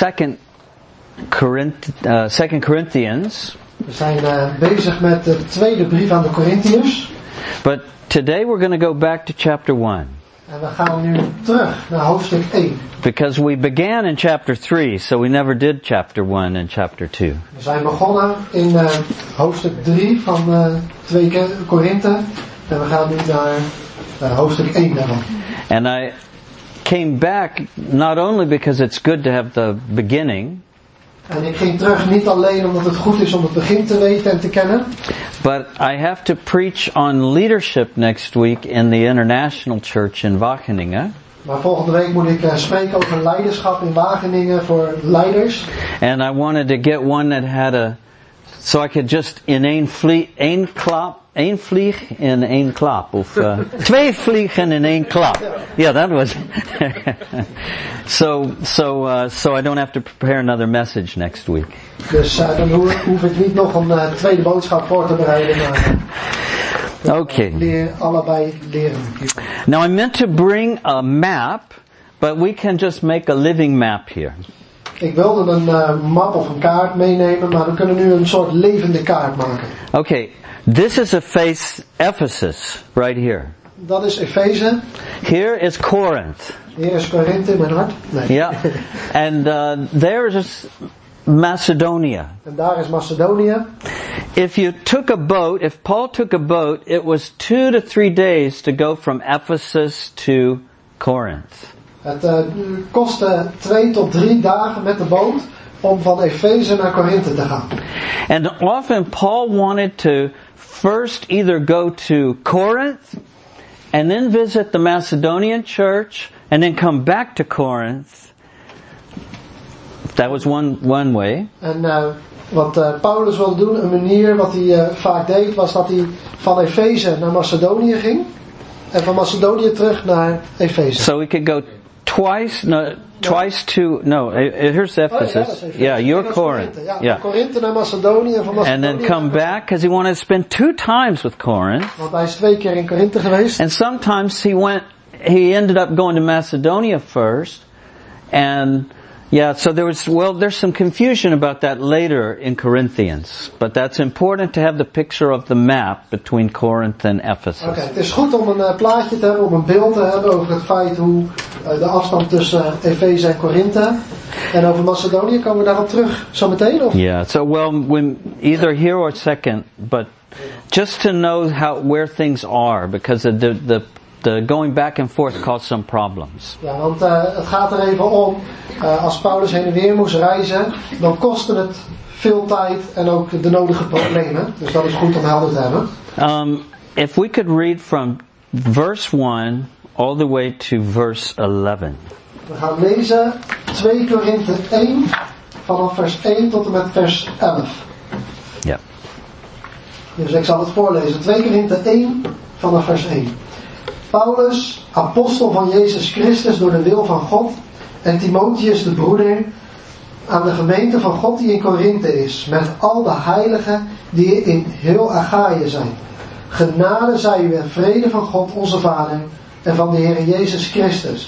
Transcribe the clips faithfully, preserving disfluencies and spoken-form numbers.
Second Corinth, uh, Second Corinthians. We zijn uh, bezig met de tweede brief aan de Corinthiërs. But today we're going to go back to chapter one. En we gaan nu terug naar hoofdstuk één. Because we began in chapter three, so we never did chapter one and chapter two. We zijn begonnen in uh, hoofdstuk drie van uh, twee Korinthe. En we gaan nu naar uh, hoofdstuk één daarvan. And I came back not only because it's good to have the beginning. En ik ging terug niet alleen omdat het goed is om het begin te weten en te kennen. But I have to preach on leadership next week in the International Church in Wageningen. Maar volgende week moet ik uh, spreken over leiderschap in Wageningen voor leiders. And I wanted to get one that had a, so I could just in één vlieg, één klap, één vlieg in één klap, of uh, twee vliegen in één klap. Yeah, that was. so, so, uh, so I don't have to prepare another message next week. Dus uh, dan hoef ik niet nog een uh, tweede boodschap voor te bereiden. Maar uh, okay. Leer, allebei leren. Now I meant to bring a map, but we can just make a living map here. Ik wilde een uh, map of een kaart meenemen, maar we kunnen nu een soort levende kaart maken. Okay, this is a face Ephesus right here. Dat is Efeze. Here is Corinth. Hier is Korinthe in mijn hart. Nee. Yeah, and uh, there is Macedonia. En daar is Macedonië. If you took a boat, if Paul took a boat, it was two to three days to go from Ephesus to Corinth. Het uh, kostte twee tot drie dagen met de boot om van Efeze naar Korinthe te gaan. And often Paul wanted to first either go to Corinth and then visit the Macedonian church and then come back to Corinth. That was one one way. En uh, wat uh, Paulus wilde doen, een manier wat hij uh, vaak deed, was dat hij van Efeze naar Macedonië ging en van Macedonië terug naar Efeze. So we could go twice, no, twice to, no, here's Ephesus. Oh, ja, yeah, you're Corinth. Ja, yeah. Korinthe naar Macedonië en van Macedonië. And then come back, because he wanted to spend two times with Corinth. Want hij is twee keer in Korinthe geweest. And sometimes he went, he ended up going to Macedonia first, and yeah, so there was, well, there's some confusion about that later in Corinthians. But that's important to have the picture of the map between Corinth and Ephesus. Oké, okay, het is goed om een uh, plaatje te hebben, om een beeld te hebben over het feit hoe uh, de afstand tussen uh, Efeze en Korinthe. En over Macedonië komen we daarop terug zo meteen? Of? Yeah, so well, when, either here or second, but just to know how, where things are, because the, the, the going back and forth caused some problems. Ja, want uh, het gaat er even om, uh, als Paulus heen en weer moest reizen, dan kostte het veel tijd en ook de nodige problemen. Dus dat is goed om helder te hebben. Um, if we could read from verse one all the way to verse eleven. We gaan lezen twee Korinthe één, vanaf vers één tot en met vers elf. Ja. Dus ik zal het voorlezen. twee Korinthe één, vanaf vers één. Paulus, apostel van Jezus Christus door de wil van God, en Timotheus de broeder, aan de gemeente van God die in Korinthe is, met al de heiligen die in heel Achaïe zijn. Genade zij u en vrede van God onze Vader en van de Heer Jezus Christus.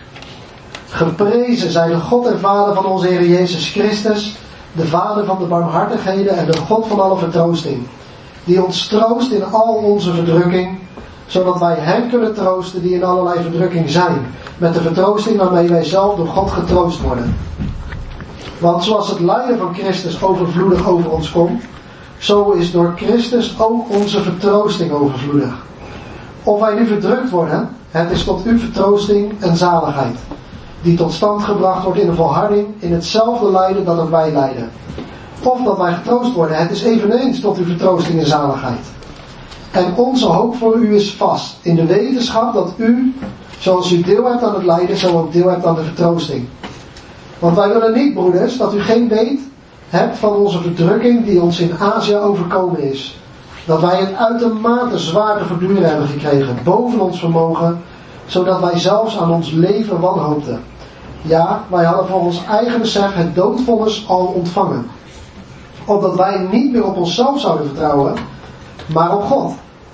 Geprezen zij de God en Vader van onze Heer Jezus Christus, de Vader van de barmhartigheden en de God van alle vertroosting, die ons troost in al onze verdrukking, zodat wij hen kunnen troosten die in allerlei verdrukking zijn, met de vertroosting waarmee wij zelf door God getroost worden. Want zoals het lijden van Christus overvloedig over ons komt, zo is door Christus ook onze vertroosting overvloedig. Of wij nu verdrukt worden, het is tot uw vertroosting en zaligheid, die tot stand gebracht wordt in de volharding in hetzelfde lijden dat ook wij lijden. Of dat wij getroost worden, het is eveneens tot uw vertroosting en zaligheid. En onze hoop voor u is vast, in de wetenschap dat u, zoals u deel hebt aan het lijden, zo ook deel hebt aan de vertroosting. Want wij willen niet, broeders, dat u geen weet hebt van onze verdrukking die ons in Azië overkomen is. Dat wij het uitermate zwaar te verduren hebben gekregen, boven ons vermogen, zodat wij zelfs aan ons leven wanhoopten. Ja, wij hadden voor ons eigen besef het doodvonnis al ontvangen. Opdat wij niet meer op onszelf zouden vertrouwen, maar op God.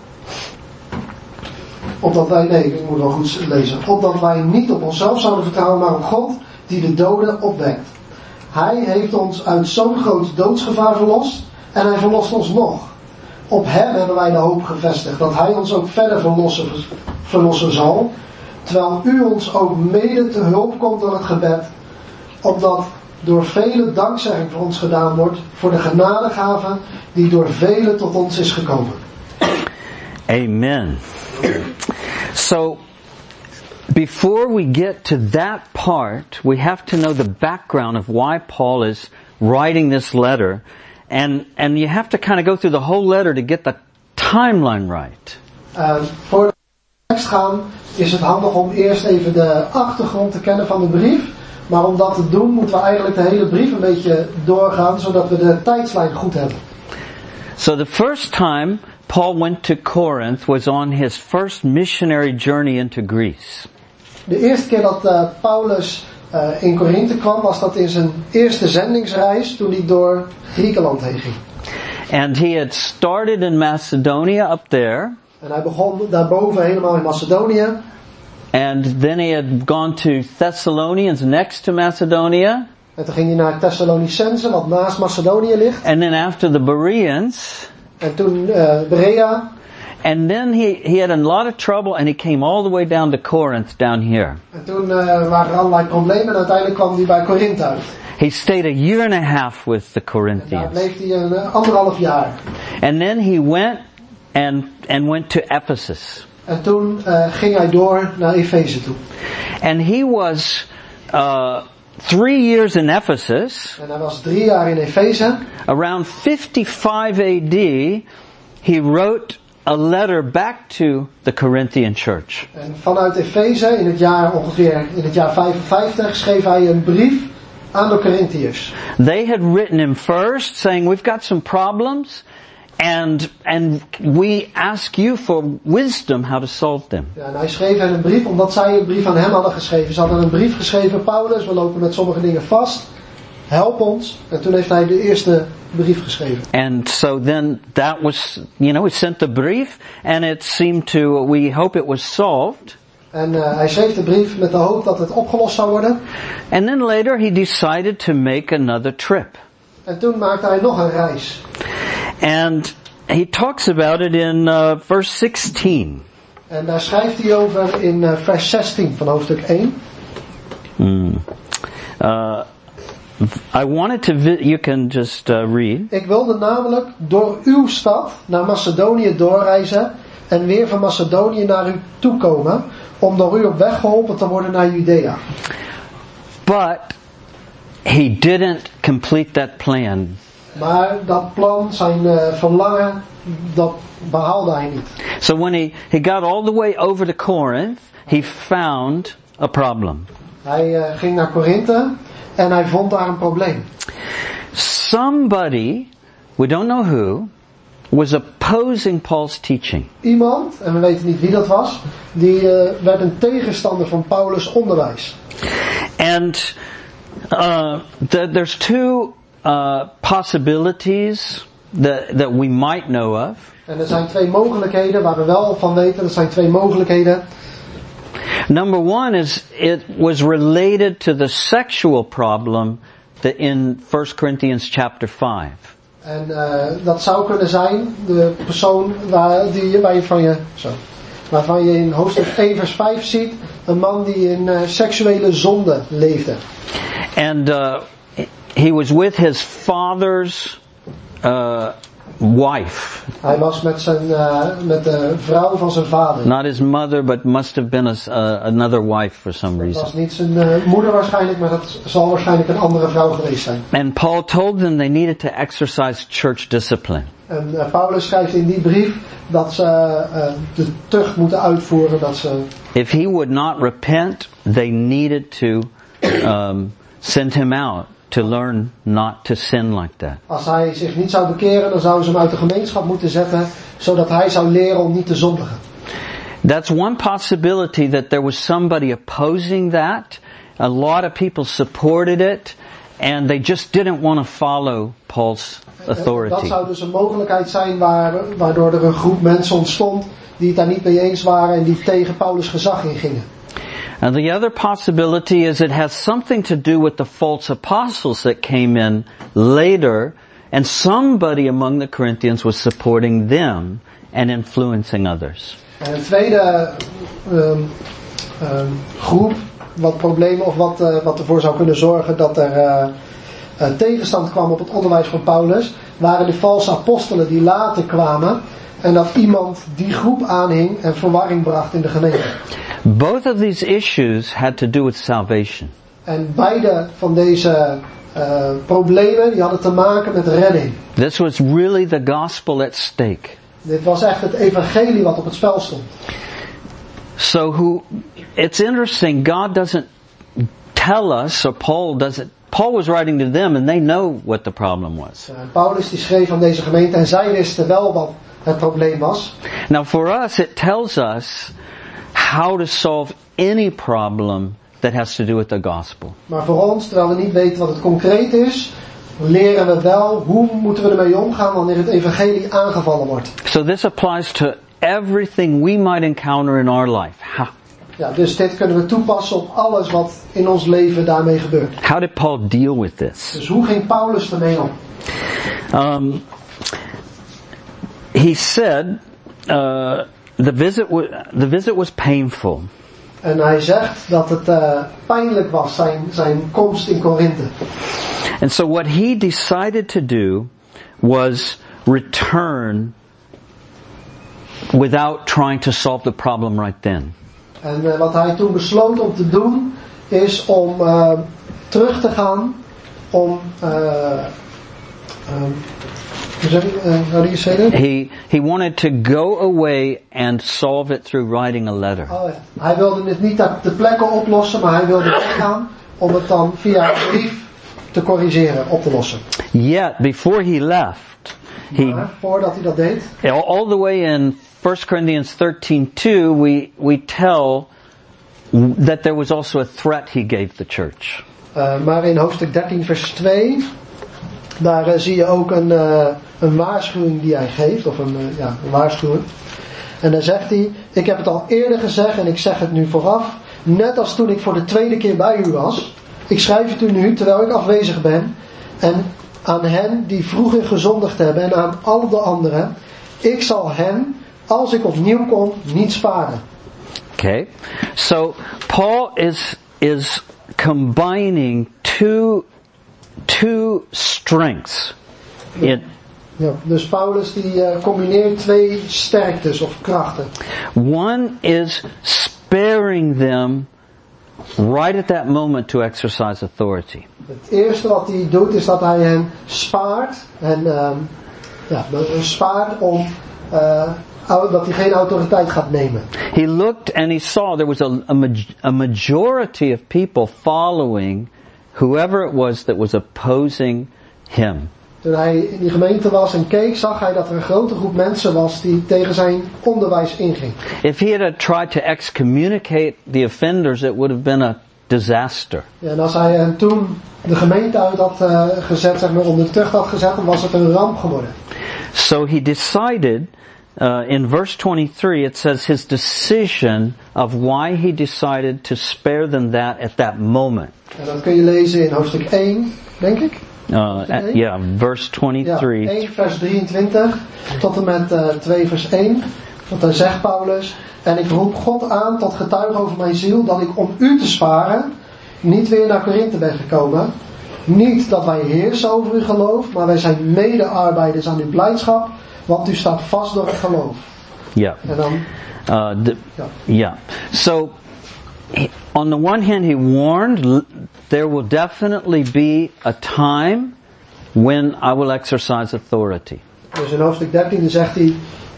Opdat wij, nee, ik moet wel goed lezen. Opdat wij niet op onszelf zouden vertrouwen, maar op God, die de doden opwekt. Hij heeft ons uit zo'n groot doodsgevaar verlost en hij verlost ons nog. Op hem hebben wij de hoop gevestigd dat hij ons ook verder verlossen, verlossen zal, terwijl u ons ook mede te hulp komt door het gebed, opdat door vele dankzegging voor ons gedaan wordt voor de genadegave die door velen tot ons is gekomen. Amen. So, before we get to that part, we have to know the background of why Paul is writing this letter. And, and you have to kind of go through the whole letter to get the timeline right. Uh, voor de tekst gaan is het handig om eerst even de achtergrond te kennen van de brief. Maar om dat te doen moeten we eigenlijk de hele brief een beetje doorgaan, zodat we de tijdslijn goed hebben. So the first time Paul went to Corinth was on his first missionary journey into Greece. De eerste keer dat uh, Paulus uh, in Korinthe kwam, was dat in zijn eerste zendingsreis toen hij door Griekenland heen ging. And he had started in Macedonia up there. En hij begon daarboven helemaal in Macedonië. And then he had gone to Thessalonians next to Macedonia. En toen ging hij naar Thessalonicense, wat naast Macedonië ligt. And then after the Bereans. En toen uh, Berea. And then he, he had a lot of trouble and he came all the way down to Corinth down here. En toen uh, waren er allerlei problemen en uiteindelijk kwam hij bij Korinthe uit. He stayed a year and a half with the Corinthians. En daar bleef hij een uh, anderhalf jaar. And then he went and, and went to Ephesus. En toen uh, ging hij door naar Efeze toe. And he was uh, three years in Ephesus. En hij was drie jaar in Efeze. Around fifty-five A D, he wrote a letter back to the Corinthian church. En vanuit Efeze in het jaar ongeveer in het jaar vijfenvijftig schreef hij een brief aan de Corinthiërs. They had written him first, saying we've got some problems. And, and we ask you for wisdom how to solve them. Ja, en hij schreef hen een brief, omdat zij een brief aan hem hadden geschreven. Ze hadden een brief geschreven, Paulus, we lopen met sommige dingen vast. Help ons. En toen heeft hij de eerste brief geschreven. And so then that was, you know, he sent the brief and it seemed to, we hope it was solved. En uh, hij schreef de brief met de hoop dat het opgelost zou worden. And then later he decided to make another trip. En toen maakte hij nog een reis. And he talks about it in uh, verse sixteen. En daar schrijft hij over in uh, vers zestien van hoofdstuk één. Mm. Uh, I wanted to, vi- you can just uh, read. Ik wilde namelijk door uw stad naar Macedonië doorreizen en weer van Macedonië naar u toekomen, om door u op weg geholpen te worden naar Judea. But he didn't complete that plan. Maar dat plan, zijn uh, verlangen, dat behaalde hij niet. So when he, he got all the way over to Corinth, he found a problem. Hij uh, ging naar Korinthe en hij vond daar een probleem. Somebody, we don't know who, was opposing Paul's teaching. Iemand, en we weten niet wie dat was, die uh, werd een tegenstander van Paulus' onderwijs. And uh, the, there's two uh, possibilities that, that we might know of. En er zijn twee mogelijkheden waar we wel van weten. Er zijn twee mogelijkheden. Number one is it was related to the sexual problem that in First Corinthians chapter five. En uh, dat zou kunnen zijn de persoon waar, die, waar je van je, zo, waarvan je in hoofdstuk één vers vijf ziet, een man die in uh, seksuele zonde leefde. And uh, he was with his father's uh, wife. Hij was met zijn uh, met de vrouw van zijn vader. Not his mother, but must have been a, uh, another wife for some Dat reason. was niet zijn uh, moeder waarschijnlijk, maar dat zal waarschijnlijk een andere vrouw geweest zijn. And Paul told them they needed to exercise church discipline. En uh, Paulus schrijft in die brief dat ze uh, de tucht moeten uitvoeren, dat ze... If he would not repent, they needed to um, send him out to learn not to sin like that. Als hij zich niet zou bekeren, dan zouden ze hem uit de gemeenschap moeten zetten, zodat hij zou leren om niet te zondigen. That's one possibility, that there was somebody opposing that. A lot of people supported it, and they just didn't want to follow Paul's authority. Dat zou dus een mogelijkheid zijn waar, waardoor er een groep mensen ontstond die het daar niet mee eens waren en die tegen Paulus' gezag ingingen. And the other possibility is it has something to do with the false apostles that came in later, and somebody among the Corinthians was supporting them and influencing others. En een tweede um, um, groep, wat problemen of wat, uh, wat ervoor zou kunnen zorgen dat er uh, uh, tegenstand kwam op het onderwijs van Paulus, waren de valse apostelen die later kwamen en dat iemand die groep aanhing en verwarring bracht in de gemeente. Both of these issues had to do with salvation. En beide van deze uh, problemen die hadden te maken met redding. This was really the gospel at stake. Dit was echt het evangelie wat op het spel stond. So who, it's interesting, God doesn't tell us, or Paul doesn't, Paul was writing to them and they know what the problem was. Uh, Paulus die schreef aan deze gemeente en zij wisten wel wat het probleem was. Now for us it tells us how to solve any problem that has to do with the gospel. Maar voor ons, terwijl we niet weten wat het concreet is, leren we wel hoe moeten we ermee omgaan wanneer het evangelie aangevallen wordt. So this applies to everything we might encounter in our life. How, Ja, dus dit kunnen we toepassen op alles wat in ons leven daarmee gebeurt. how did Paul deal with this? Dus hoe ging Paulus ermee om? Um, he said uh, the visit w- the visit was painful. En hij zegt dat het uh, pijnlijk was, zijn, zijn komst in Korinthe. And so what he decided to do was return without trying to solve the problem right then. En uh, wat hij toen besloot om te doen, is om uh, terug te gaan, om... Uh, um, hoe zeg ik, uh, how do you say that? He he wanted to go away and solve it through writing a letter. Oh, ja. Hij wilde het niet ter plekke oplossen, maar hij wilde weggaan om het dan via een brief te corrigeren, op te lossen. Yet before he left, he Maar voordat hij dat deed, all, all the way in First Corinthians thirteen two, we we tell that there was also a threat he gave the church. uh, maar in hoofdstuk dertien vers twee, daar uh, zie je ook een, uh, een waarschuwing die hij geeft, of een, uh, ja, een waarschuwing. En dan zegt hij, ik heb het al eerder gezegd en ik zeg het nu vooraf, net als toen ik voor de tweede keer bij u was. Ik schrijf het u nu, terwijl ik afwezig ben, en aan hen die vroeger gezondigd hebben en aan al de anderen, ik zal hen, als ik opnieuw kom, niet sparen. Okay, so Paul is is combining two two strengths. In Ja, dus Paulus die uh, combineert twee sterktes of krachten. one is sparing them right at that moment to exercise authority. Het eerste wat hij doet is dat hij hen spaart en um, ja, spaart om uh, dat hij geen autoriteit gaat nemen. He looked and he saw there was a, a, maj- a majority of people following whoever it was that was opposing him. Toen hij in die gemeente was en keek, zag hij dat er een grote groep mensen was die tegen zijn onderwijs inging. If he had tried to excommunicate the offenders, it would have been a disaster. Ja, en als hij hen toen de gemeente uit had uh, gezet, zeg maar onder de tucht had gezet, dan was het een ramp geworden. So he decided, uh, in verse twenty-three, it says his decision of why he decided to spare them that at that moment. En dat kun je lezen in hoofdstuk één, denk ik. Uh, at, yeah, verse Ja, twenty-three. één vers drieëntwintig tot en met uh, twee vers één. Want dan zegt Paulus, en ik roep God aan tot getuige over mijn ziel, dat ik om u te sparen niet weer naar Korinthe ben gekomen. Niet dat wij heersen over uw geloof, maar wij zijn medearbeiders aan uw blijdschap, want u staat vast door het geloof. Yeah. En dan, Uh, the, ja. yeah. So, he- on the one hand, he warned l- there will definitely be a time when I will exercise authority. Dus in hoofdstuk dertien zegt hij,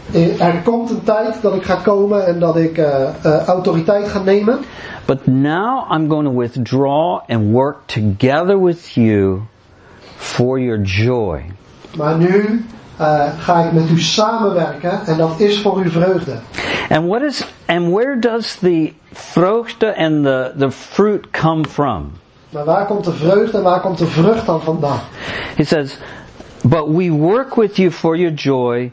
er komt een tijd dat ik ga komen en dat ik uh, uh, autoriteit ga nemen. But now I'm going to withdraw and work together with you for your joy. Maar nu uh, ga ik met u samenwerken en dat is voor uw vreugde. And what is and where does the vreugde and the the fruit come from? Maar waar komt de vreugde en waar komt de vrucht dan vandaan? He says, "But we work with you for your joy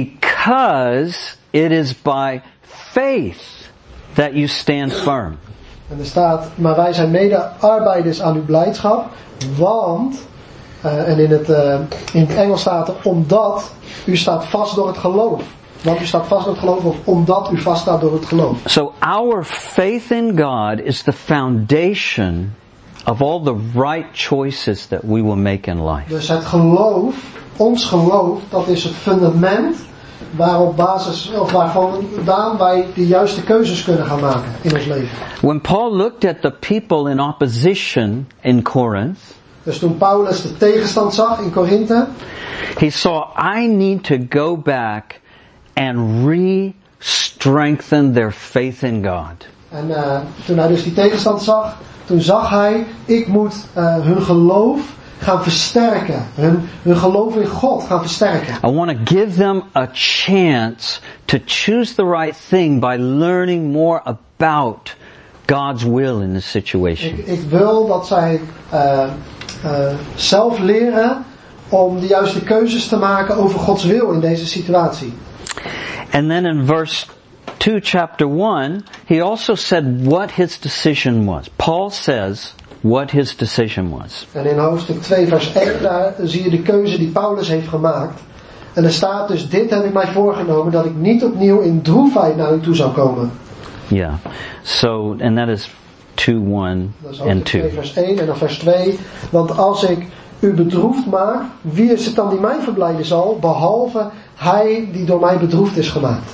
because it is by faith that you stand firm." En er staat, maar wij zijn mede-arbeiders aan uw blijdschap, want, uh, en in het, uh, in het Engels staat er, omdat u staat vast door het geloof. Want u staat vast door het geloof, of omdat u vast staat door het geloof. So our faith in God is the foundation of all the right choices that we will make in life. Dus het geloof, ons geloof, dat is het fundament waarop basis, of waarvan wij de juiste keuzes kunnen gaan maken in ons leven. When Paul looked at the people in opposition in Corinth, dus toen Paulus de tegenstand zag in Korinthe, he saw, I need to go back and re-strengthen their faith in God. En uh, toen hij dus die tegenstand zag, toen zag hij, ik moet uh, hun geloof gaan versterken. Hun, hun geloof in God gaan versterken. I want to give them a chance to choose the right thing by learning more about God's will in the situation. Ik, ik wil dat zij uh, uh, zelf leren om de juiste keuzes te maken over Gods wil in deze situatie. And then in verse two, chapter one, he also said what his decision was. Paul says what his decision was. En in hoofdstuk twee, vers één, daar zie je de keuze die Paulus heeft gemaakt. En er staat dus, dit heb ik mij voorgenomen, dat ik niet opnieuw in droefheid naar u toe zou komen. Yeah. So, and that is two, one and two. twee, vers één en dan vers twee. Want als ik u bedroefd maak, wie is het dan die mij verblijden zal, behalve hij die door mij bedroefd is gemaakt.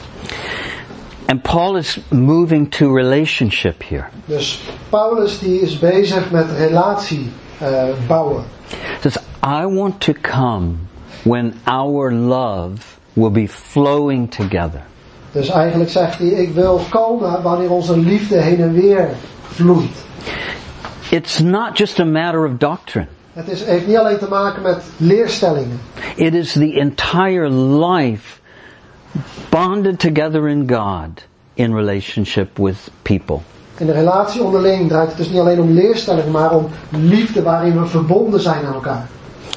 And Paul is moving to relationship here. Dus Paulus die is bezig met relatie uh, bouwen. Says, I want to come when our love will be flowing together. Dus eigenlijk zegt hij, ik wil komen wanneer onze liefde heen en weer vloeit. It's not just a matter of doctrine. Het is, heeft niet alleen te maken met leerstellingen. It is the entire life bonded together in God in relationship with people. In de relatie onderling draait het dus niet alleen om leerstellingen, maar om liefde waarin we verbonden zijn aan elkaar.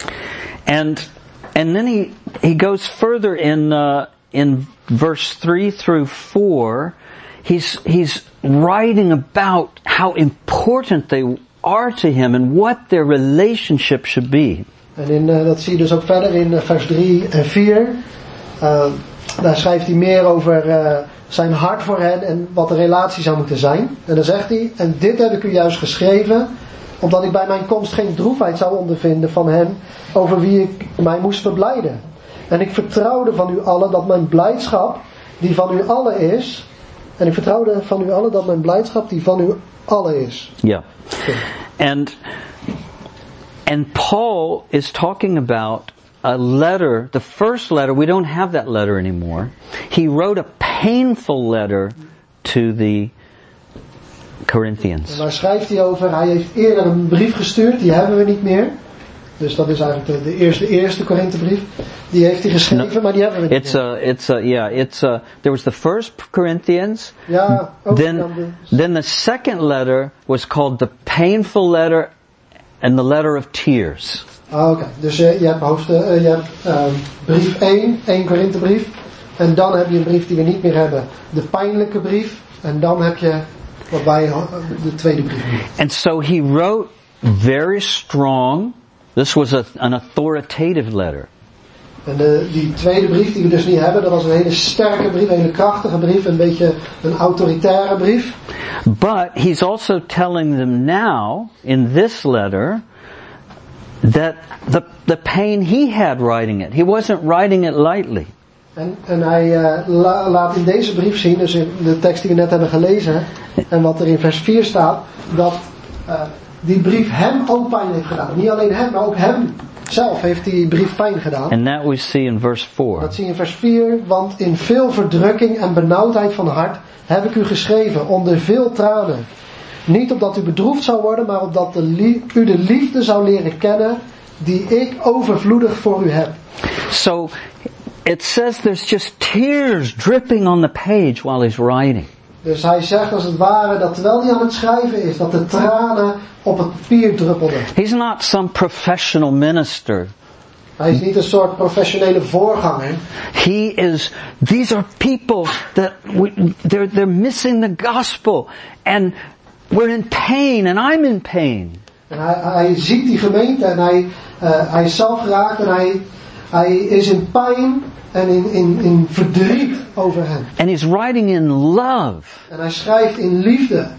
And and then he he goes further in uh, in verse three through four. He's he's writing about how important they are to him and what their relationship should be. En in, uh, dat zie je dus ook verder in uh, vers drie en vier. Uh, daar schrijft hij meer over uh, zijn hart voor hen en wat de relatie zou moeten zijn. En dan zegt hij, en dit heb ik u juist geschreven, omdat ik bij mijn komst geen droefheid zou ondervinden van hen, over wie ik mij moest verblijden. En ik vertrouwde van u allen dat mijn blijdschap, die van u allen is, en ik vertrouwde van u allen dat mijn blijdschap, die van u allen is. Yeah. And and Paul is talking about a letter, the first letter, we don't have that letter anymore. He wrote a painful letter to the Corinthians. En waar schrijft hij over? Hij heeft eerder een brief gestuurd, die hebben we niet meer. Dus dat is eigenlijk de, de eerste, eerste Korinthebrief. Die heeft hij geschreven, no, maar die hebben we niet it's meer. A, it's a, yeah, it's a, there was the first Corinthians. Ja, ook then, then the second letter was called the painful letter and the letter of tears. Ah, oké. Okay. Dus uh, je hebt, hoofd, uh, je hebt uh, brief één, één Korinthebrief. En dan heb je een brief die we niet meer hebben. De pijnlijke brief. En dan heb je wat wij de tweede brief noemen. And so he wrote very strong. This was a, an authoritative letter. En de, die tweede brief die we dus niet hebben, dat was een hele sterke brief, een hele krachtige brief, een beetje een autoritaire brief. But he's also telling them now, in this letter, that the, the pain he had writing it, he wasn't writing it lightly. En, en hij uh, la, laat in deze brief zien, dus in de tekst die we net hebben gelezen, en wat er in vers vier staat, dat uh, die brief hem ook pijn heeft gedaan. Niet alleen hem, maar ook hem zelf heeft die brief pijn gedaan. And that we see in verse four. Dat zie je in vers vier, want in veel verdrukking en benauwdheid van hart heb ik u geschreven, onder veel tranen. Niet opdat u bedroefd zou worden, maar opdat de lie- u de liefde zou leren kennen die ik overvloedig voor u heb. So it says there's just tears dripping on the page while he's writing. Dus hij zegt als het ware dat terwijl hij aan het schrijven is, dat de tranen op het papier druppelden. He's not some professional minister. Hij is niet een soort professionele voorganger. He is, these are people that, we, they're, they're missing the gospel. And we're in pain and I'm in pain. En hij, hij ziet die gemeente en hij, uh, hij is zelf geraakt en hij, hij is in pijn en in, in, in verdriet over hen. And he's writing in love. En hij schrijft in liefde.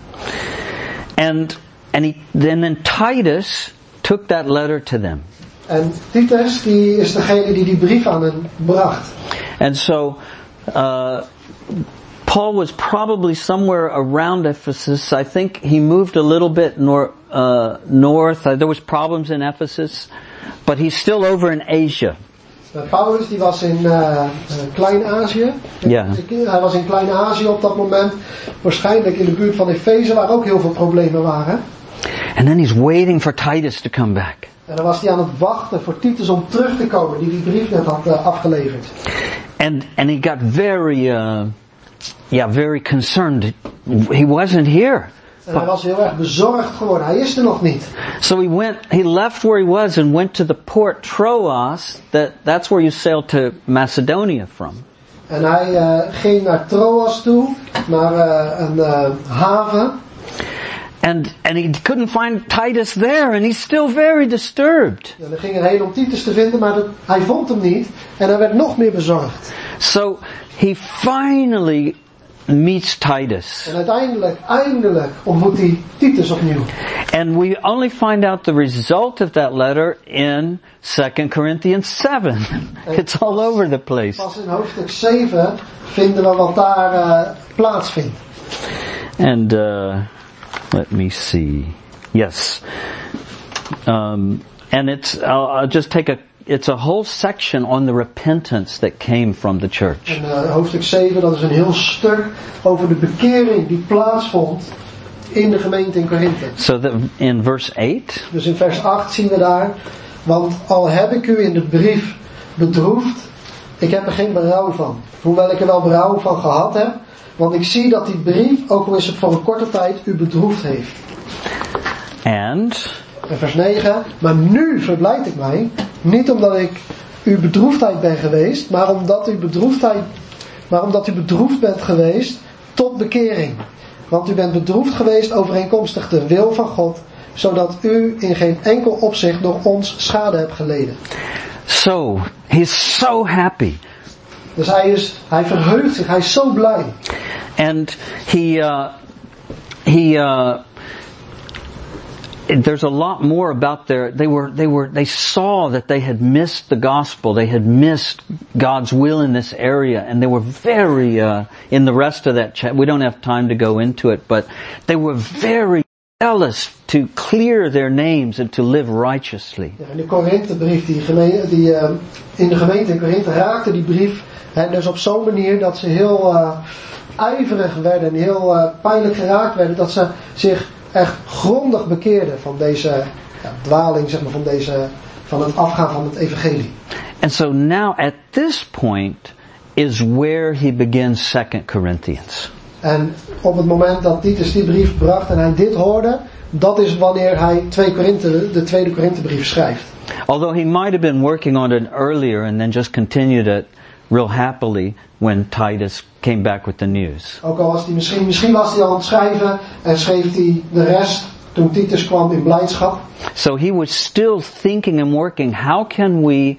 And and he then, then Titus took that letter to them. En Titus die is degene die die brief aan hen bracht. And so uh, Paul was probably somewhere around Ephesus. I think he moved a little bit nor, uh, north. Uh, there was problems in Ephesus, but he's still over in Asia. Uh, Paulus die was in uh, uh, Klein-Azië. Ja. Hij was in Klein-Azië op dat moment. Waarschijnlijk in de buurt van Efeze, waar ook heel veel problemen waren. And then he's waiting for Titus to come back. En dan was hij aan het wachten voor Titus om terug te komen, die die brief net had uh, afgeleverd. And and he got very, uh, yeah, very concerned. He wasn't here. En hij was heel erg bezorgd geworden. Hij is er nog niet. So he went, he left where he was and went to the port Troas. That that's where you sail to Macedonia from. En hij uh, ging naar Troas toe, naar uh, een uh, haven. And and he couldn't find Titus there, and he's still very disturbed. En hij ging erheen om Titus te vinden, maar dat, hij vond hem niet. En hij werd nog meer bezorgd. So he finally meets Titus. En uiteindelijk, eindelijk ontmoet hij Titus opnieuw. And we only find out the result of that letter in Second Corinthians seven. It's all over the place. Pas in hoofdstuk zeven vinden we wat daar uh, plaatsvindt. And uh, let me see. Yes. Um, and it's, I'll, I'll just take a, it's a whole section on the repentance that came from the church. En uh, hoofdstuk zeven, dat is een heel stuk over de bekering die plaatsvond in de gemeente in Korinthe. So that in verse eight. Dus in vers acht zien we daar, want al heb ik u in de brief bedroefd, ik heb er geen berouw van. Hoewel ik er wel berouw van gehad heb, want ik zie dat die brief, ook al is het voor een korte tijd, u bedroefd heeft. And en vers negen, maar nu verblijd ik mij, niet omdat ik uw bedroefdheid ben geweest, maar omdat u bedroefdheid, maar omdat u bedroefd bent geweest tot bekering. Want u bent bedroefd geweest overeenkomstig de wil van God, zodat u in geen enkel opzicht door ons schade hebt geleden. So, he's so happy. Dus hij is, hij verheugt zich, hij is zo blij. And he, uh, he, uh, there's a lot more about their, they were, they were, they saw that they had missed the gospel, they had missed God's will in this area, and they were very, uh, in the rest of that chat, we don't have time to go into it, but they were very zealous to clear their names and to live righteously. Ja, in de Korinthebrief, die, gemeente, die uh, in de gemeente in Korinthe raakte die brief hen dus op zo'n manier dat ze heel uh, ijverig werden en heel uh, pijnlijk geraakt werden, dat ze zich echt grondig bekeerden van deze ja, dwaling, zeg maar, van deze, van het afgaan van het evangelie. And so now at this point is where he begins Second Corinthians. En op het moment dat Titus die brief bracht en hij dit hoorde, dat is wanneer hij twee Korinthe, de tweede Korinthebrief schrijft. Although he might have been working on it earlier and then just continued it real happily when Titus came back with the news. Ook al was hij misschien, misschien was hij al aan het schrijven en schreef hij de rest toen Titus kwam in blijdschap. So he was still thinking and working, how can we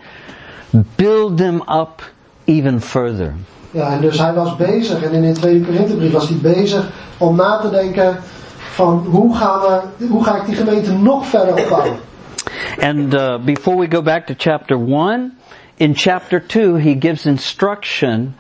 build them up even further? Ja, en dus hij was bezig en in de tweede Korinthebrief was hij bezig om na te denken van hoe gaan we, hoe ga ik die gemeente nog verder opbouwen. And uh, before we go back to chapter one, in chapter two he gives instruction.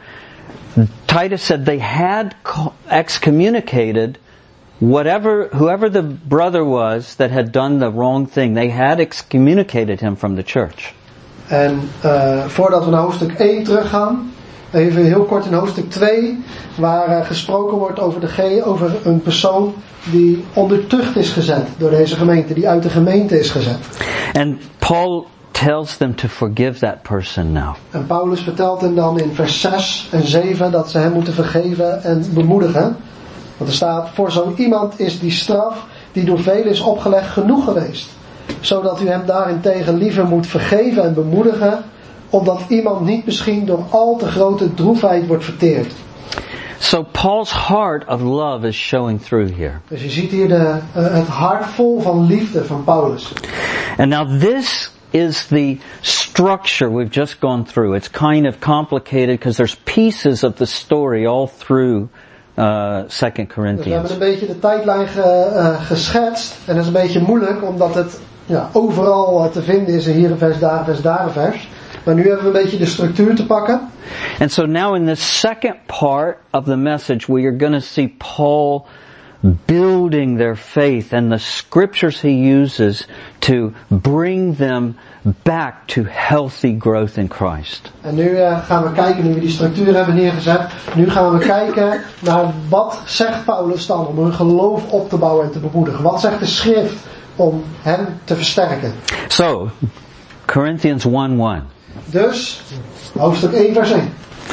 Titus said they had excommunicated whatever, whoever the brother was that had done the wrong thing. They had excommunicated him from the church. En uh, voordat we naar hoofdstuk één teruggaan, even heel kort in hoofdstuk twee, waar uh, gesproken wordt over, de, over een persoon die onder tucht is gezet door deze gemeente, die uit de gemeente is gezet. And Paul tells them to forgive that person now. En Paulus vertelt hen dan in vers zes en zeven dat ze hem moeten vergeven en bemoedigen. Want er staat, voor zo'n iemand is die straf die door velen is opgelegd genoeg geweest. Zodat u hem daarentegen liever moet vergeven en bemoedigen, opdat iemand niet misschien door al te grote droefheid wordt verteerd. So Paul's heart of love is showing through here. Dus je ziet hier de, uh, het hart vol van liefde van Paulus. And now this is the structure we've just gone through. It's kind of complicated because there's pieces of the story all through uh, Second Corinthians. Dus we hebben een beetje de tijdlijn ge, uh, geschetst. En dat is een beetje moeilijk omdat het ja, overal uh, te vinden is. En hier een vers, daar een vers, daar een vers. Maar nu hebben we een beetje de structuur te pakken. And so now in this second part of the message we are going to see Paul building their faith and the scriptures he uses to bring them back to healthy growth in Christ. En nu uh, gaan we kijken, nu we die structuur hebben neergezet, nu gaan we kijken naar wat zegt Paulus dan om hun geloof op te bouwen en te bemoedigen. Wat zegt de schrift om hen te versterken? So, Corinthians one one. Dus, hoofdstuk één vers één.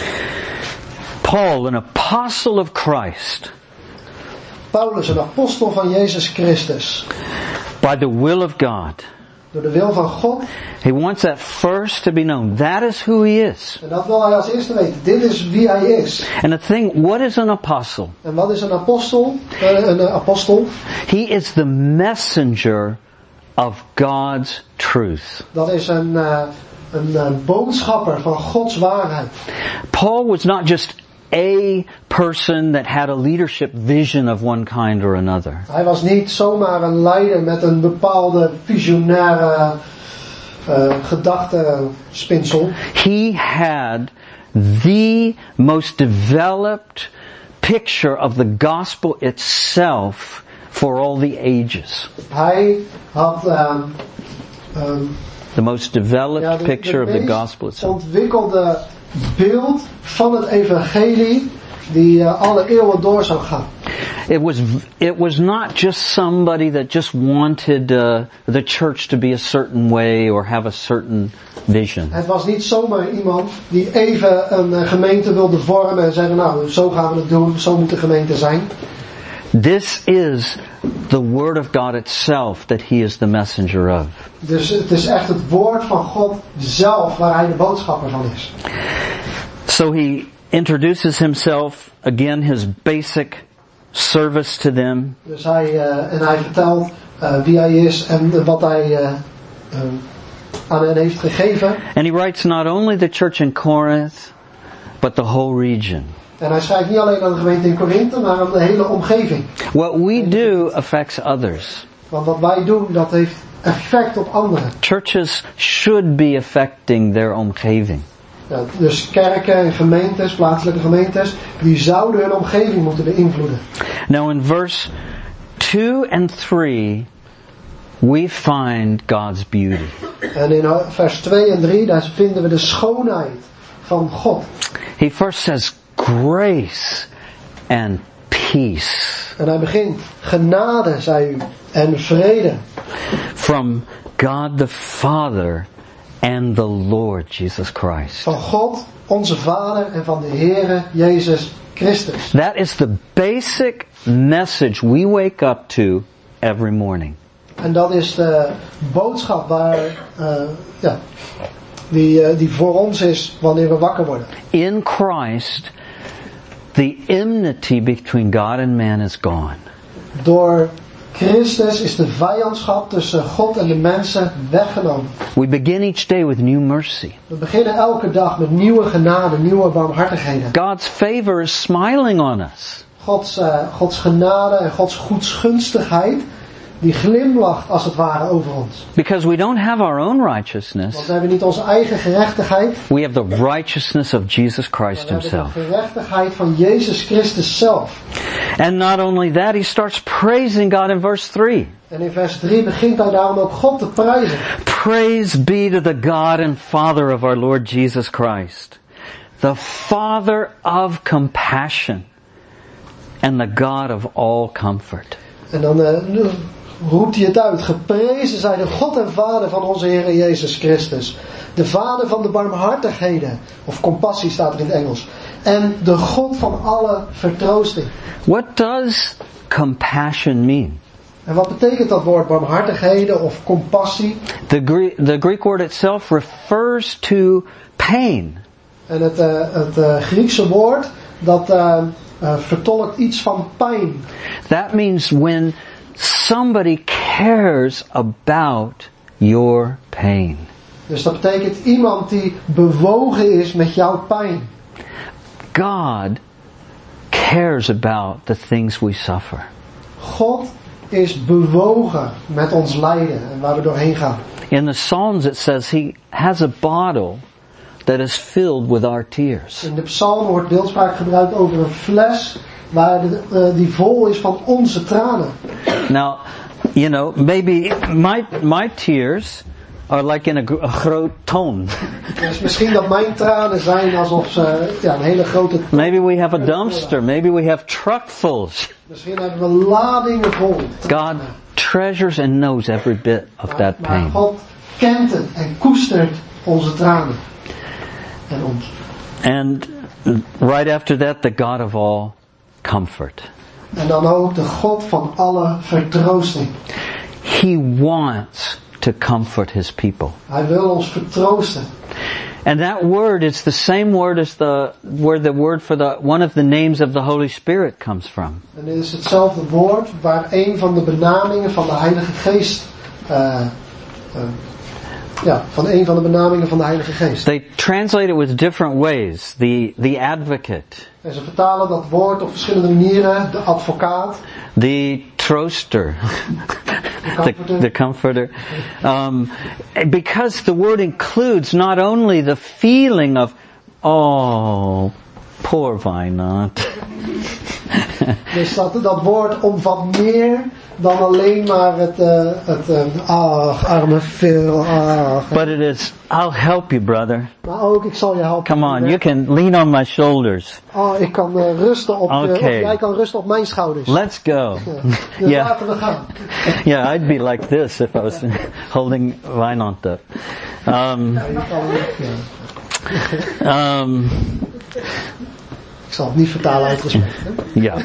Paul, an apostle of Christ. Paulus, een apostel van Jezus Christus. By the will of God. Door de wil van God. He wants that first to be known. That is who he is. En dat wil hij als eerste weten. Dit is wie hij is. And the thing, what is an apostle? En wat is een apostel? Uh, een uh, apostel? He is the messenger of God's truth. Dat is een, uh, een uh, boodschapper van Gods waarheid. Paul was not just a person that had a leadership vision of one kind or another. Hij was niet zomaar een leider met een bepaalde visionaire uh, gedachtespinsel. He had the most developed picture of the gospel itself for all the ages. Hij had um, um, the most developed ja, de, picture de of the gospel itself. ontwikkelde beeld van het evangelie die uh, alle eeuwen door zou gaan. It was it was not just somebody that just wanted uh, the church to be a certain way or have a certain vision. Het was niet zomaar iemand die even een uh, gemeente wilde vormen en zeggen, nou, zo gaan we het doen, zo moet de gemeente zijn. This is the word of God itself that he is the messenger of. Dus het is echt het woord van God zelf waar hij de boodschapper van is. So he introduces himself, again his basic service to them. Dus hij, uh, en hij vertelt uh, wie hij is en uh, wat hij uh, uh, aan hen heeft gegeven. And he writes not only the church in Corinth, but the whole region. En hij schrijft niet alleen aan de gemeente in Korinthe, maar aan de hele omgeving. What we do affects others. Want wat wij doen, dat heeft effect op anderen. Churches should be affecting their omgeving. Ja, dus kerken en gemeentes, plaatselijke gemeentes, die zouden hun omgeving moeten beïnvloeden. Now in verse two and three, we find God's beauty. En in vers twee en drie, daar vinden we de schoonheid van God. He first says grace and peace. En hij begint, genade, zei u, en vrede. From God the Father and the Lord Jesus Christ. Van God, onze Vader, en van de Heere Jezus Christus. That is the basic message we wake up to every morning. En dat is de boodschap waar, uh, ja, die, uh, die voor ons is wanneer we wakker worden. In Christ, the enmity between God and man is gone. Door Christus is de vijandschap tussen God en de mensen weggenomen. We begin each day with new mercy. We beginnen elke dag met nieuwe genade, nieuwe barmhartigheden. God's favor is smiling on us. Gods, uh, Gods genade en Gods goedgunstigheid, die glimlacht als het ware over ons. Because we don't have our own righteousness. Want we hebben niet onze eigen gerechtigheid. We have the righteousness of Jesus Christ Maar we hebben himself. de gerechtigheid van Jezus Christus zelf. And not only that, he starts praising God in verse three. En in vers drie begint hij daarom ook God te prijzen. Praise be to the God and Father of our Lord Jesus Christ, the Father of compassion and the God of all comfort. En dan uh, roept hij het uit. Geprezen zij de God en Vader van onze Heer Jezus Christus. De Vader van de barmhartigheden. Of compassie staat er in het Engels. En de God van alle vertroosting. What does compassion mean? En wat betekent dat woord barmhartigheden of compassie? The Greek, the Greek word itself refers to pain. En het, uh, het uh, Griekse woord dat uh, uh, vertolkt iets van pijn. That means when somebody cares about your pain. Dus dat betekent iemand die bewogen is met jouw pijn. God cares about the things we suffer. God is bewogen met ons lijden en waar we doorheen gaan. In the Psalms it says he has a bottle that is filled with our tears. In de psalm wordt beeldspraak gebruikt over een fles waar de, uh, die vol is van onze tranen. Now, you know, maybe my my tears are like in a, a groot toon. Dus misschien dat mijn tranen zijn alsof ze ja, een hele grote... Maybe we have a dumpster. Maybe we have truckfuls. Misschien hebben we ladingen vol. God treasures and knows every bit of maar, that pain. Maar God kent het en koestert onze tranen. En ons. And right after that, the God of all comfort. En dan ook de God van alle vertroosting. He wants to comfort his people. Hij wil ons vertroosten. And that word is the same word as the where the word for the one of the names of the Holy Spirit comes from. En dit is hetzelfde woord waar een van de benamingen van de Heilige Geest uh, uh, ja, van een van de benamingen van de Heilige Geest. They translate it with different ways. The the advocate. En ze vertalen dat woord op verschillende manieren. De advocaat. The trooster. the, the comforter. Um, because the word includes not only the feeling of, oh, poor Wynand. Dus dat, dat woord omvat meer dan alleen maar het, uh, het uh, ach, arme Phil, ach. But it is, I'll help you, brother. Maar ook, ik zal je helpen. Come on, you can lean on my shoulders. Oh, ik kan uh, rusten op, Okay. uh, of jij kan rusten op mijn schouders. Let's go. Ja. Dus Yeah. laten we gaan. Yeah, I'd be like this if I was holding Wynand up. Um, Ja, je kan, ja. um, Ik zal het niet vertalen uit respect. Hè? Yeah.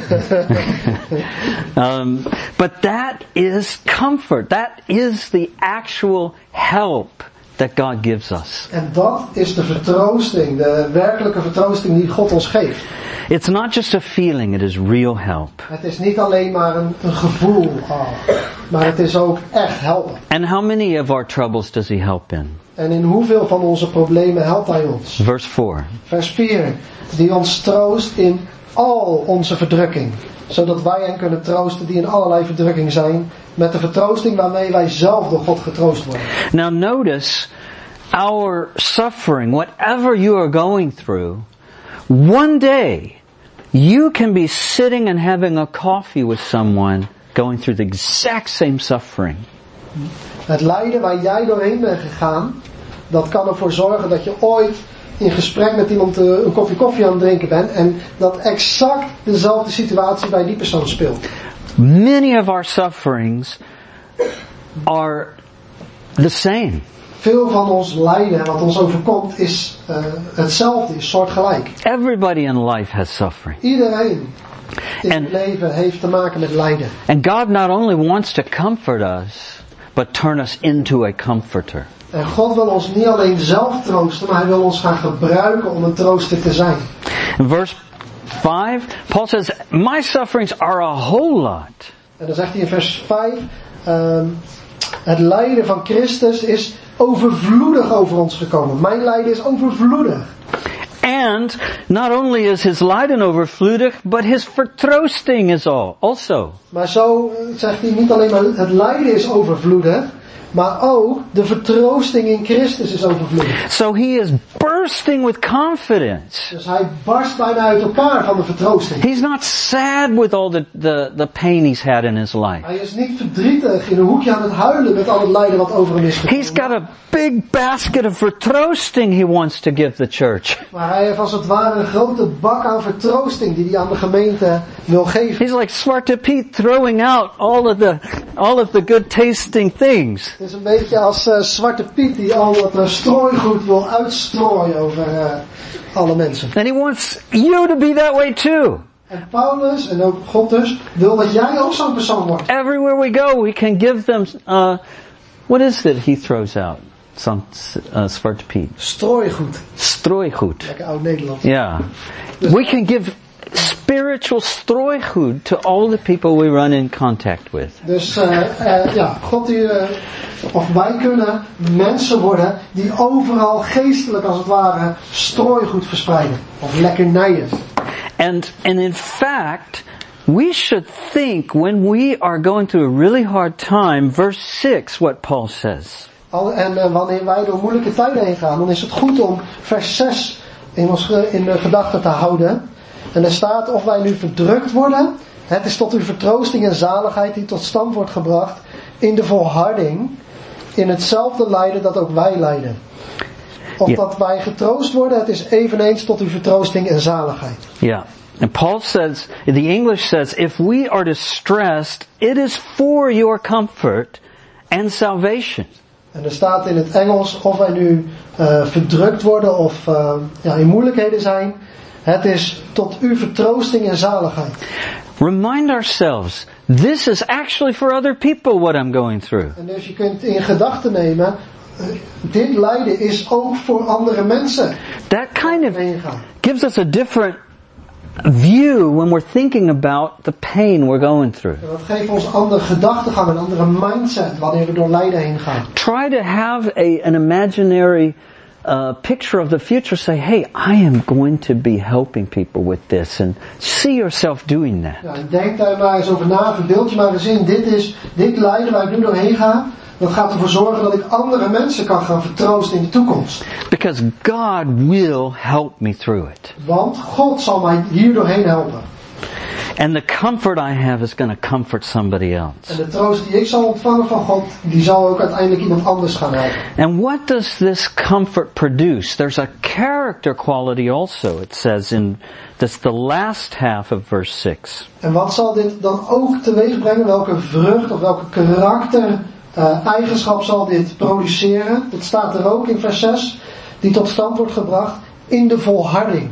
um, but that is comfort. That is the actual help that God gives us. En dat is de vertroosting, de werkelijke vertroosting die God ons geeft. It's not just a feeling, it is real help. Het is niet alleen maar een, een gevoel, oh, maar het is ook echt helpen. And how many of our troubles does he help in? En in hoeveel van onze problemen helpt hij ons? Verse four. Vers vier. Die ons troost in al onze verdrukking. Zodat wij hen kunnen troosten die in allerlei verdrukking zijn. Met de vertroosting waarmee wij zelf door God getroost worden. Now notice our suffering, whatever you are going through, one day you can be sitting and having a coffee with someone going through the exact same suffering. Het lijden waar jij doorheen bent gegaan, dat kan ervoor zorgen dat je ooit in gesprek met iemand uh, een kopje koffie aan het drinken bent en dat exact dezelfde situatie bij die persoon speelt. Many of our sufferings are the same. Veel van ons lijden wat ons overkomt is uh, hetzelfde, is soortgelijk. Everybody in life has suffering. Iedereen in En- het leven heeft te maken met lijden. And God not only wants to comfort us, but turn us into a comforter. En God wil ons niet alleen zelf troosten, maar hij wil ons gaan gebruiken om een trooster te zijn. In verse five, Paul says, my sufferings are a whole lot. En dan zegt hij in vers vijf, um, het lijden van Christus is overvloedig over ons gekomen. Mijn lijden is overvloedig. And not only is his lijden overvloedig, but his vertroosting is all also. Maar zo uh, zegt hij niet alleen maar het lijden is overvloedig, maar ook de vertroosting in Christus is overvloedig. So he is bursting with confidence. Dus hij barst bijna uit elkaar van de vertroosting. He's not sad with all the, the, the pain he's had in his life. Hij is niet verdrietig in een hoekje aan het huilen met al het lijden wat over hem is gekomen. He's got a big basket of vertroosting he wants to give the church. Maar hij heeft als het ware een grote bak aan vertroosting die hij aan de gemeente wil geven. He's like Zwarte Piet throwing out all of the, all of the good tasting things. Het is een beetje als uh, Zwarte Piet die al dat uh, strooigoed wil uitstrooien over uh, alle mensen. And he wants you to be that way too. En Paulus, en ook God dus, wil dat jij ook zo'n persoon wordt. Everywhere we go, we can give them, uh, what is it he throws out? Some, uh, Zwarte Piet. Strooigoed. Strooigoed. Lekker oud Nederlands. Yeah. We can give spiritual strooigoed to all the people we run in contact with. Dus uh, uh, ja, God die, uh, of wij kunnen mensen worden die overal geestelijk als het ware strooigoed verspreiden. Of lekkernijen. And, and in fact, we should think when we are going through a really hard time, verse six, what Paul says. En uh, wanneer wij door moeilijke tijden heen gaan, dan is het goed om vers zes in ons in de gedachten te houden. En er staat, of wij nu verdrukt worden, het is tot uw vertroosting en zaligheid die tot stand wordt gebracht in de volharding, in hetzelfde lijden dat ook wij lijden. Of yeah. dat wij getroost worden, het is eveneens tot uw vertroosting en zaligheid. Ja. Yeah. And Paul says, the English says, if we are distressed, it is for your comfort and salvation. En er staat in het Engels, of wij nu uh, verdrukt worden of uh, ja, in moeilijkheden zijn, het is tot uw vertroosting en zaligheid. Remind ourselves, this is actually for other people what I'm going through. En dus je kunt in gedachten nemen, uh, dit lijden is ook voor andere mensen. That kind of gives us a different view when we're thinking about the pain we're going through. En dat geeft ons andere gedachtegang, een andere mindset wanneer we door lijden heen gaan. Try to have a, an imaginary uh, picture of the future. Say, hey, I am going to be helping people with this, and see yourself doing that. Ja, denk daar maar eens over na, verbeeld je maar eens in. Dit is, dit lijden waar ik nu doorheen ga, dat gaat ervoor zorgen dat ik andere mensen kan gaan vertroosten in de toekomst. Because God will help me through it. Want God zal mij hier doorheen helpen. And the comfort I have is going to comfort somebody else. En de troost die ik zal ontvangen van God, die zal ook uiteindelijk iemand anders gaan helpen. And what does this comfort produce? There's a character quality also, it says in that's the last half of verse six. En wat zal dit dan ook teweeg brengen? Welke vrucht of welke karakter Uh, eigenschap zal dit produceren? Dat staat er ook in vers zes, die tot stand wordt gebracht in de volharding.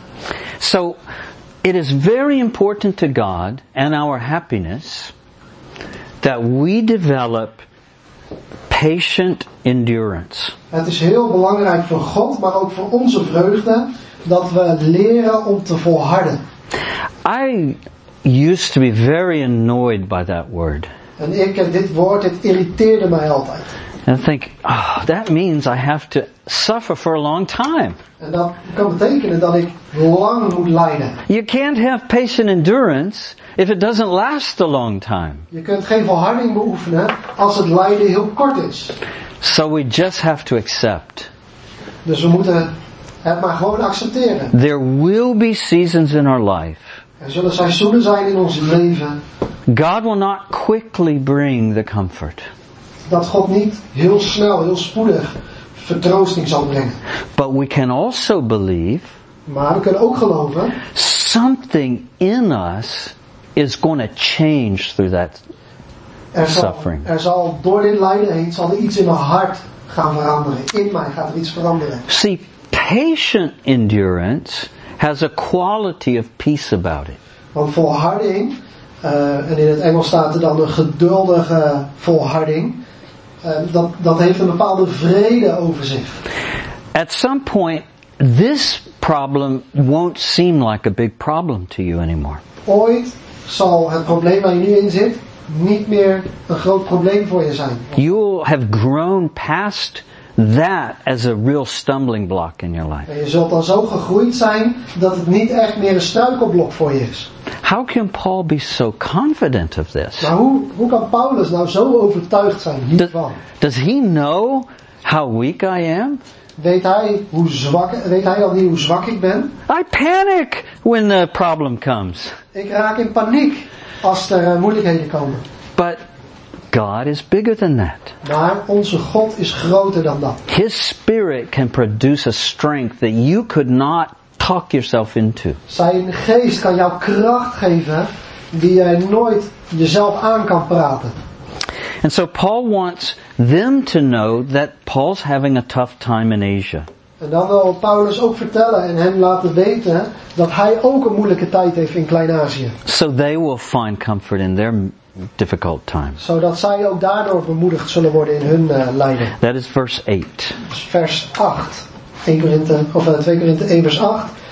So, it is very important to God and our happiness that we develop patient endurance. Het is heel belangrijk voor God, maar ook voor onze vreugde, dat we leren om te volharden. I used to be very annoyed by that word. En ik, dit woord, het irriteerde mij altijd. And I think, oh, that means I have to suffer for a long time. En dat kan betekenen dat ik lang moet lijden. You can't have patient endurance if it doesn't last a long time. Je kunt geen volharding beoefenen als het lijden heel kort is. So we just have to accept. Dus we moeten het maar gewoon accepteren. There will be seasons in our life. Er zullen seizoenen zijn in ons leven. God will not quickly bring the comfort. Dat God niet heel snel, heel spoedig vertroosting zal brengen. But we can also believe. Maar we kunnen ook geloven. Something in us is going to change through that er zal, suffering. Er zal door dit lijden heen zal er iets in mijn hart gaan veranderen. In mij gaat er iets veranderen. See, patient endurance has a quality of peace about it. Want volharding, uh, en in het Engels staat er dan een geduldige volharding, uh, dat, dat heeft een bepaalde vrede over zich. At some point, this problem won't seem like a big problem to you anymore. Ooit zal het probleem waar je nu in zit niet meer een groot probleem voor je zijn. You'll have grown past that as a real stumbling block in your life. En je zult dan zo gegroeid zijn dat het niet echt meer een struikelblok voor je is. How can Paul be so confident of this? Maar hoe, hoe kan Paulus nou zo overtuigd zijn hiervan? Does he know how weak I am? Weet hij hoe zwak, weet hij al niet hoe zwak ik ben? I panic when the problem comes. Ik raak in paniek als er uh, moeilijkheden komen. But God is bigger than that. Maar onze God is groter dan dat. His Spirit can produce a strength that you could not talk yourself into. Zijn geest kan jou kracht geven die jij nooit jezelf aan kan praten. And so Paul wants them to know that Paul's having a tough time in Asia. En dan wil Paulus ook vertellen en hen laten weten dat hij ook een moeilijke tijd heeft in Klein-Azië. So they will find comfort in their difficult times. Zodat zij ook daardoor bemoedigd zullen worden in hun uh, lijden. That is verse eight. Vers acht. één Korinthe, of uh, twee Korinthe één vers acht.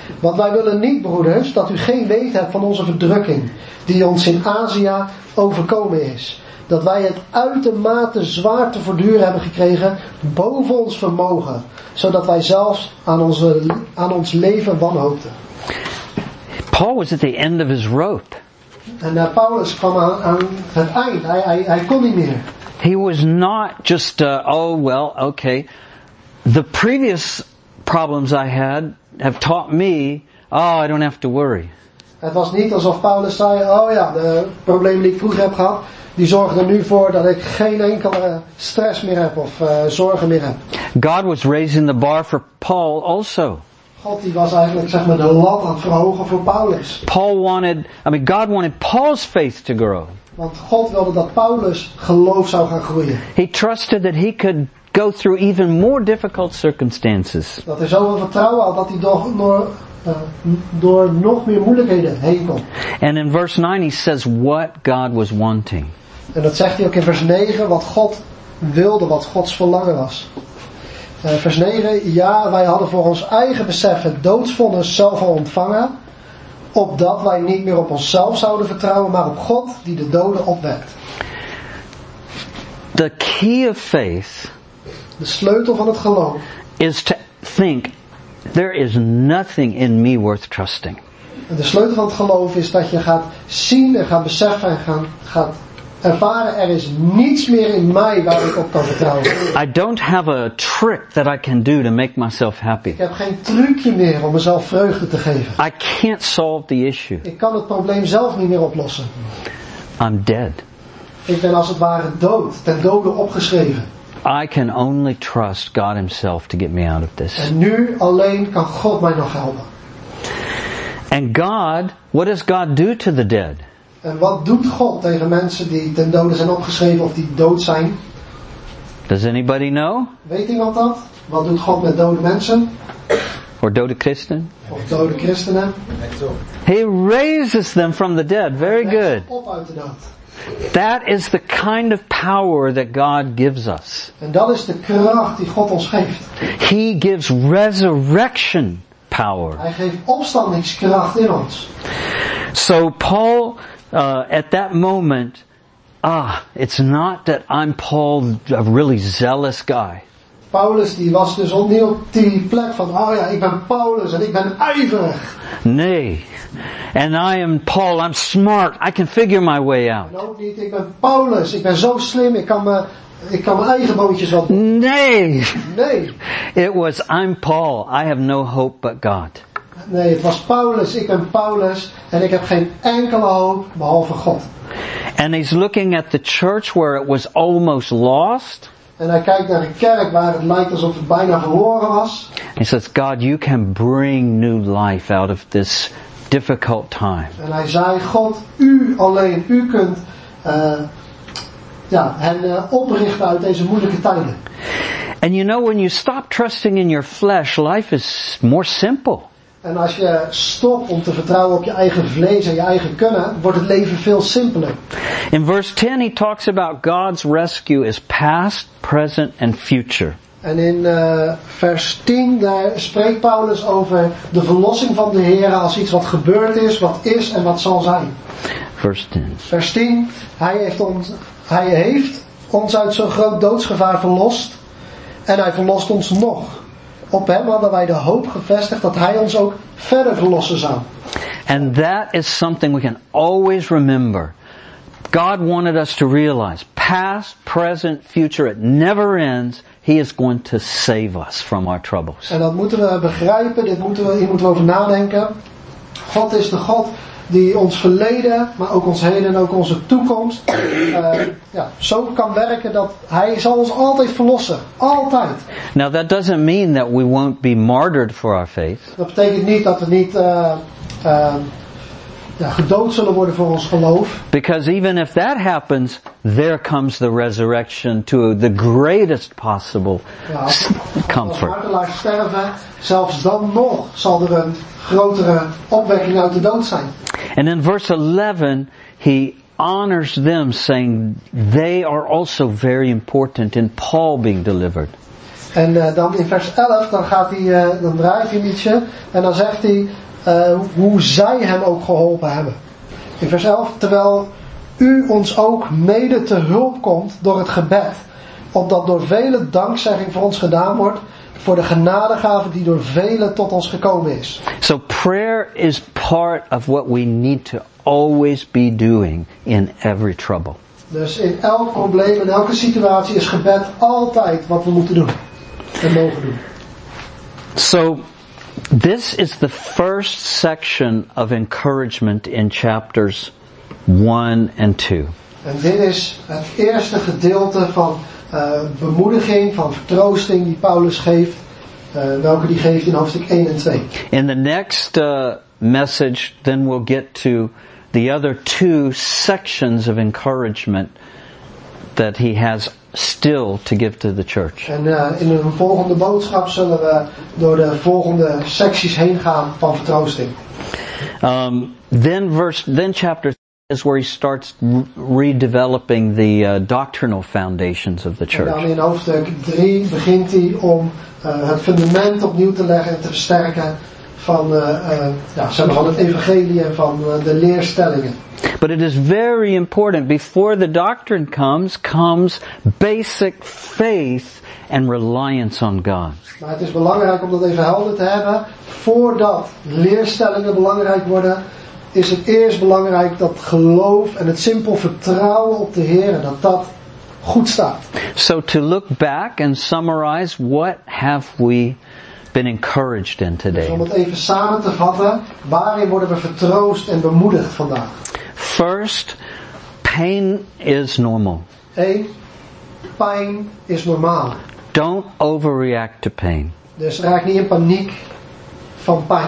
Want wij willen niet, broeders, dat u geen weet hebt van onze verdrukking, die ons in Azië overkomen is. Dat wij het uitermate zwaar te verduren hebben gekregen, boven ons vermogen, zodat wij zelfs aan, onze, aan ons leven wanhoopten. Paul was at the end of his rope. En uh, Paulus kwam aan, aan het eind, hij, hij, hij kon niet meer. He was not just, uh, oh well, okay. The previous problems I had have taught me, oh, I don't have to worry. Het was niet alsof Paulus zei, oh ja, de problemen die ik vroeger heb gehad, die zorgen er nu voor dat ik geen enkele stress meer heb of uh, zorgen meer heb. God was raising the bar for Paul also. God die was eigenlijk zeg maar de lat aan het verhogen voor Paulus. Paul wanted, I mean God wanted Paul's faith to grow. Want God wilde dat Paulus geloof zou gaan groeien. He trusted that he could go through even more difficult circumstances. Dat hij zoveel vertrouwen had dat hij door, door, uh, door nog meer moeilijkheden heen kon. And in verse nine he says what God was wanting. En dat zegt hij ook in vers negen, wat God wilde, wat Gods verlangen was. Uh, vers negen, ja, wij hadden voor ons eigen besef het doodsvonnis zelf al ontvangen, opdat wij niet meer op onszelf zouden vertrouwen, maar op God die de doden opwekt. The key of faith De sleutel van het geloof is to think there is nothing in me worth trusting. En de sleutel van het geloof is dat je gaat zien en gaat beseffen en gaan, gaat ervaren, er is niets meer in mij waar ik op kan vertrouwen. I don't have a trick that I can do to make myself happy. Ik heb geen trucje meer om mezelf vreugde te geven. I can't solve the issue. Ik kan het probleem zelf niet meer oplossen. I'm dead. Ik ben als het ware dood, ten dode opgeschreven. I can only trust God himself to get me out of this. En nu alleen kan God mij nog helpen. And God, what does God do to the dead? En wat doet God tegen mensen die ten dode zijn opgeschreven of die dood zijn? Does anybody know? Weet iemand dat? Wat doet God met dode mensen? Or dode Christen? Of dode christenen? He raises them from the dead. Very Hij wekt good. ze op uit de dood. That is the kind of power that God gives us. En dat is de kracht die God ons geeft. He gives resurrection power. Hij geeft opstandingskracht in ons. So Paul, uh, at that moment, ah, it's not that I'm Paul, a really zealous guy. Paulus die was dus niet op die plek van, oh ja, ik ben Paulus en ik ben ijverig. Nee. And I am Paul, I'm smart, I can figure my way out. En ook niet, ik ben Paulus, ik ben zo slim, ik kan, me, ik kan mijn eigen bootjes wel doen. Nee. Nee. It was, I'm Paul, I have no hope but God. Nee, het was Paulus, ik ben Paulus en ik heb geen enkele hoop behalve God. And he's looking at the church where it was almost lost. En hij kijkt naar een kerk waar het lijkt alsof het bijna verloren was. He says, God, you can bring new life out of this difficult time. En hij zei, God, u alleen, u kunt uh, ja, hen uh, oprichten uit deze moeilijke tijden. And you know, when you stop trusting in your flesh, life is more simple. En als je stopt om te vertrouwen op je eigen vlees en je eigen kunnen, wordt het leven veel simpeler. In verse ten he talks about God's rescue is past, present and future. En in uh, vers tien daar spreekt Paulus over de verlossing van de Heer als iets wat gebeurd is, wat is en wat zal zijn. Verse ten. Vers tien, hij heeft ons, hij heeft ons uit zo'n groot doodsgevaar verlost en hij verlost ons nog. Op hem hadden wij de hoop gevestigd dat hij ons ook verder verlossen zou. And that is something we can always remember. God wanted us to realize, past, present, future, it never ends. He is going to save us from our troubles. En dat moeten we begrijpen, dit moeten we, hier moeten we over nadenken. God is de God die ons verleden, maar ook ons heden en ook onze toekomst uh, ja, zo kan werken dat hij zal ons altijd verlossen. Altijd. Now that doesn't mean that we won't be martyred for our faith. Dat betekent niet dat we niet uh, uh, ja, gedood zullen worden voor ons geloof. Because even if that happens, there comes the resurrection to the greatest possible Ja, als, comfort. als martelaars sterven, zelfs dan nog zal er een grotere opwekking uit de dood zijn. And in verse eleven, he honors them saying they are also very important in Paul being delivered. En uh, dan in vers elf, dan, gaat hij, uh, dan draait hij ietsje en dan zegt hij uh, hoe zij hem ook geholpen hebben. In vers elf, terwijl u ons ook mede te hulp komt door het gebed, opdat door vele dankzegging voor ons gedaan wordt, voor de genadegave die door velen tot ons gekomen is. So prayer is part of what we need to always be doing in every trouble. Dus in elk probleem, in elke situatie is gebed altijd wat we moeten doen en mogen doen. So this is the first section of encouragement in chapters one and two. En dit is het eerste gedeelte van uh, bemoediging, van vertroosting die Paulus geeft, uh, welke die geeft in hoofdstuk één en twee. In the next uh, message, then we'll get to the other two sections of encouragement that he has still to give to the church. En uh, in een volgende boodschap zullen we door de volgende secties heen gaan van vertroosting. Um, then verse, then chapter is where he starts redeveloping the uh, doctrinal foundations of the church. En dan in hoofdstuk drie begint hij om uh, het fundament opnieuw te leggen en te versterken van, uh, uh, ja, zeg maar van het evangelie en van uh, de leerstellingen. But it is very important, before the doctrine comes, comes basic faith and reliance on God. Maar het is belangrijk om dat even helder te hebben. Voordat leerstellingen belangrijk worden, is het eerst belangrijk dat geloof en het simpel vertrouwen op de Heer, dat dat goed staat. So to look back and summarize, what have we been encouraged in today? Dus om het even samen te vatten, waarin worden we vertroost en bemoedigd vandaag? First, pain is normal. Eén, pijn is normaal. Don't overreact to pain. Dus raak niet in paniek van pijn.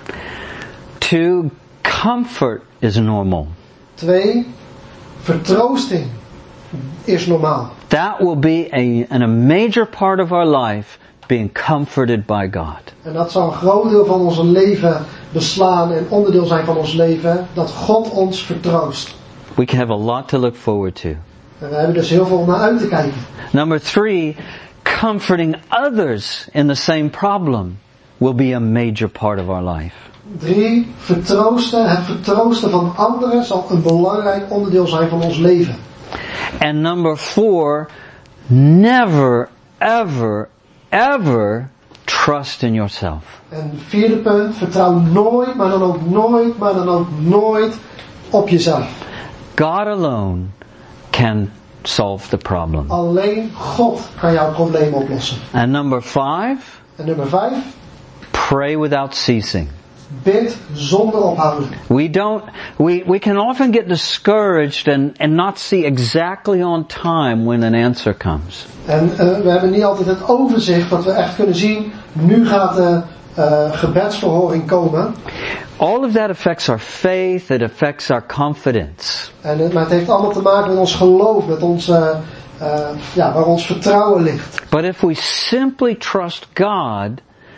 Two, comfort is normal. Twee, vertroosting is normaal. That will be a, an, a major part of our life, being comforted by God. En dat zal een groot deel van ons leven beslaan en onderdeel zijn van ons leven, dat God ons vertroost. We can have a lot to look forward to. En we hebben dus heel veel om naar uit te kijken. Number three, comforting others in the same problem will be a major part of our life. Drie, vertroosten, het vertroosten van anderen zal een belangrijk onderdeel zijn van ons leven. And number four, never, ever, ever trust in yourself. En vierde punt, vertrouw nooit, maar dan ook nooit, maar dan ook nooit op jezelf. God alone can solve the problem. Alleen God kan jouw probleem oplossen. And number five, En nummer vijf, pray without ceasing. bid zonder ophouden. We don't, we, we can often get discouraged and, and not see exactly on time when an answer comes. En uh, we hebben niet altijd het overzicht dat we echt kunnen zien, nu gaat de uh, gebedsverhoring komen. All of that affects our faith, it affects our confidence. En, uh, maar het heeft allemaal te maken met ons geloof, met ons, uh, uh, ja, waar ons vertrouwen ligt. But if we simply trust God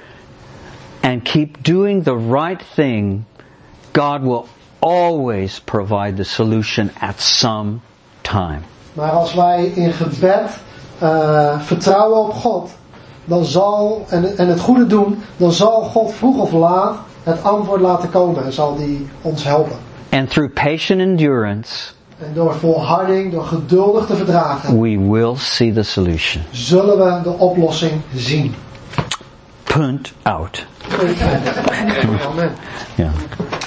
and keep doing the right thing, God will always provide the solution at some time. Maar als wij in gebed uh, vertrouwen op God, dan zal, en, en het goede doen, dan zal God vroeg of laat het antwoord laten komen en zal die ons helpen. And through patient endurance, En door volharding, door geduldig te verdragen, we will see the solution. zullen we de oplossing zien. Punt out. Amen. Yeah.